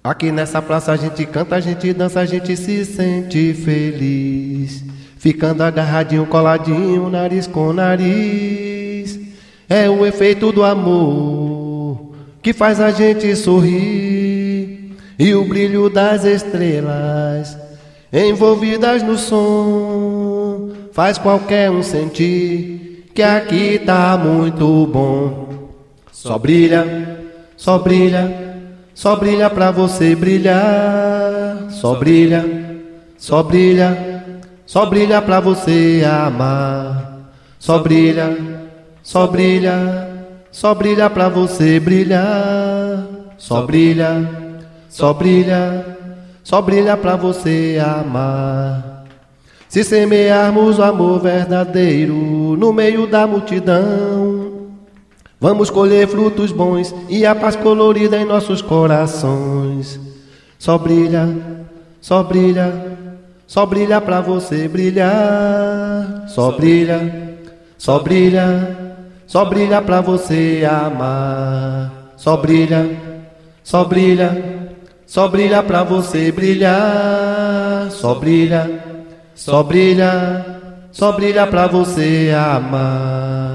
Aqui nessa praça a gente canta, a gente dança, a gente se sente feliz. Ficando agarradinho, coladinho, nariz com nariz. É o efeito do amor que faz a gente sorrir. E o brilho das estrelas envolvidas no som faz qualquer um sentir que aqui tá muito bom. Só brilha, só brilha, só brilha pra você brilhar. Só brilha, só brilha, só brilha pra você amar. Só brilha, só brilha, só brilha pra você brilhar. Só brilha, só brilha, só brilha pra você amar. Se semearmos o amor verdadeiro no meio da multidão, vamos colher frutos bons e a paz colorida em nossos corações. Só brilha, só brilha, só brilha pra você brilhar. Só brilha, só brilha, só brilha pra você amar. Só brilha, só brilha, só brilha pra você brilhar. Só brilha, só brilha, só brilha pra você amar.